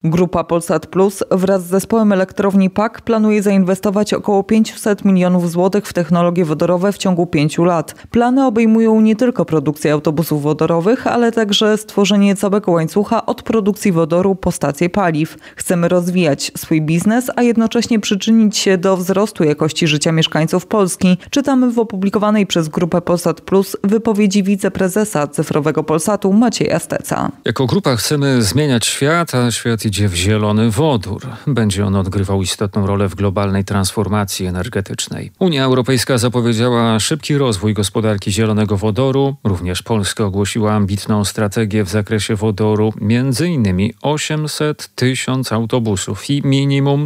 Grupa Polsat Plus wraz z zespołem elektrowni PAK planuje zainwestować około 500 milionów złotych w technologie wodorowe w ciągu 5 lat. Plany obejmują nie tylko produkcję autobusów wodorowych, ale także stworzenie całego łańcucha od produkcji wodoru po stację paliw. Chcemy rozwijać swój biznes, a jednocześnie przyczynić się do wzrostu jakości życia mieszkańców Polski. Czytamy w opublikowanej przez Grupę Polsat Plus wypowiedzi wiceprezesa cyfrowego Polsatu Macieja Steca. Jako grupa chcemy zmieniać świat, a świat idzie w zielony wodór. Będzie on odgrywał istotną rolę w globalnej transformacji energetycznej. Unia Europejska zapowiedziała szybki rozwój gospodarki zielonego wodoru. Również Polska ogłosiła ambitną strategię w zakresie wodoru, m.in. 800 000 autobusów i minimum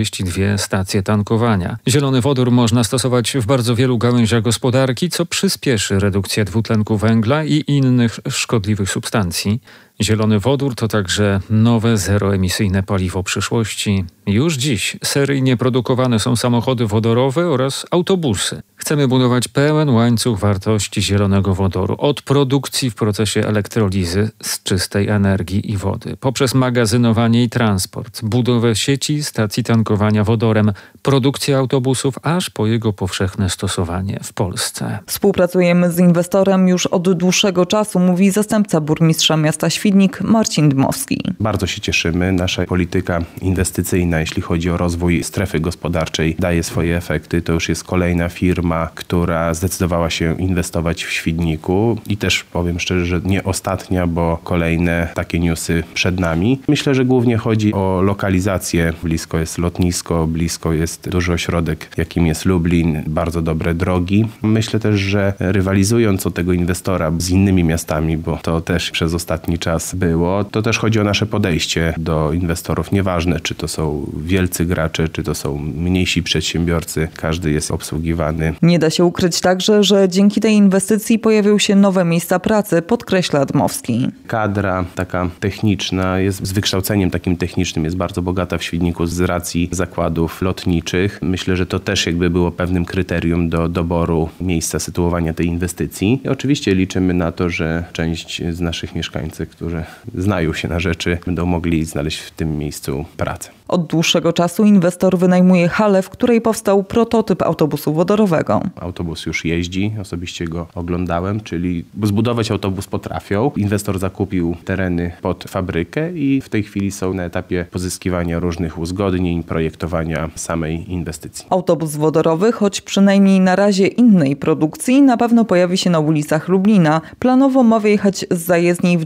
32 stacje tankowania. Zielony wodór można stosować w bardzo wielu gałęziach gospodarki, co przyspieszy redukcję dwutlenku węgla i innych szkodliwych substancji. Zielony wodór to także nowe zeroemisyjne paliwo przyszłości. Już dziś seryjnie produkowane są samochody wodorowe oraz autobusy. Chcemy budować pełen łańcuch wartości zielonego wodoru. Od produkcji w procesie elektrolizy z czystej energii i wody, poprzez magazynowanie i transport, budowę sieci stacji tankowania wodorem, produkcję autobusów, aż po jego powszechne stosowanie w Polsce. Współpracujemy z inwestorem już od dłuższego czasu, mówi zastępca burmistrza miasta Świdnik Marcin Dmowski. Bardzo się cieszymy. Nasza polityka inwestycyjna, jeśli chodzi o rozwój strefy gospodarczej, daje swoje efekty. To już jest kolejna firma, która zdecydowała się inwestować w Świdniku i też powiem szczerze, że nie ostatnia, bo kolejne takie newsy przed nami. Myślę, że głównie chodzi o lokalizację. Blisko jest lotnisko, blisko jest duży ośrodek, jakim jest Lublin, bardzo dobre drogi. Myślę też, że rywalizując o tego inwestora z innymi miastami, bo to też przez ostatni czas było, to też chodzi o nasze podejście do inwestorów. Nieważne, czy to są wielcy gracze, czy to są mniejsi przedsiębiorcy. Każdy jest obsługiwany. Nie da się ukryć także, że dzięki tej inwestycji pojawią się nowe miejsca pracy, podkreśla Dmowski. Kadra taka techniczna jest z wykształceniem takim technicznym, jest bardzo bogata w Świdniku z racji zakładów lotniczych. Myślę, że to też jakby było pewnym kryterium do doboru miejsca sytuowania tej inwestycji. I oczywiście liczymy na to, że część z naszych mieszkańców, którzy znają się na rzeczy, będą mogli znaleźć w tym miejscu pracę. Od dłuższego czasu inwestor wynajmuje halę, w której powstał prototyp autobusu wodorowego. Autobus już jeździ, osobiście go oglądałem, czyli zbudować autobus potrafią. Inwestor zakupił tereny pod fabrykę i w tej chwili są na etapie pozyskiwania różnych uzgodnień, projektowania samej inwestycji. Autobus wodorowy, choć przynajmniej na razie innej produkcji, na pewno pojawi się na ulicach Lublina. Planowo ma wyjechać z zajezdni w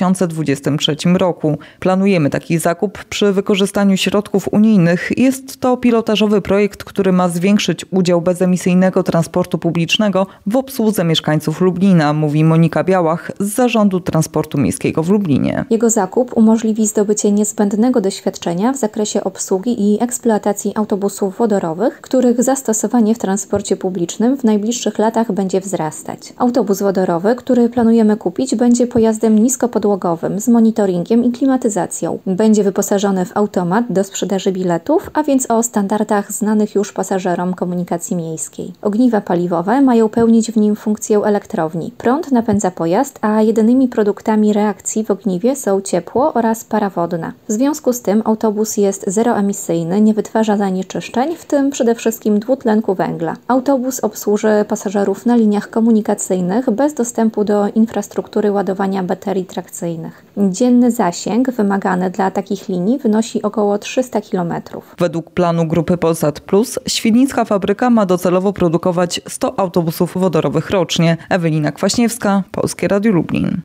2023 roku. Planujemy taki zakup przy wykorzystaniu środków unijnych. Jest to pilotażowy projekt, który ma zwiększyć udział bezemisyjnego transportu publicznego w obsłudze mieszkańców Lublina, mówi Monika Białach z Zarządu Transportu Miejskiego w Lublinie. Jego zakup umożliwi zdobycie niezbędnego doświadczenia w zakresie obsługi i eksploatacji autobusów wodorowych, których zastosowanie w transporcie publicznym w najbliższych latach będzie wzrastać. Autobus wodorowy, który planujemy kupić, będzie pojazdem niskopodłogowym z monitoringiem i klimatyzacją. Będzie wyposażony w automat do sprzedaży biletów, a więc o standardach znanych już pasażerom komunikacji miejskiej. Ogniwa paliwowe mają pełnić w nim funkcję elektrowni. Prąd napędza pojazd, a jedynymi produktami reakcji w ogniwie są ciepło oraz para wodna. W związku z tym autobus jest zeroemisyjny, nie wytwarza zanieczyszczeń, w tym przede wszystkim dwutlenku węgla. Autobus obsłuży pasażerów na liniach komunikacyjnych bez dostępu do infrastruktury ładowania baterii trakcyjnych. Dzienny zasięg wymagany dla takich linii wynosi około 300 km. Według planu Grupy Polsat Plus świdnicka fabryka ma docelowo produkować 100 autobusów wodorowych rocznie. Ewelina Kwaśniewska, Polskie Radio Lublin.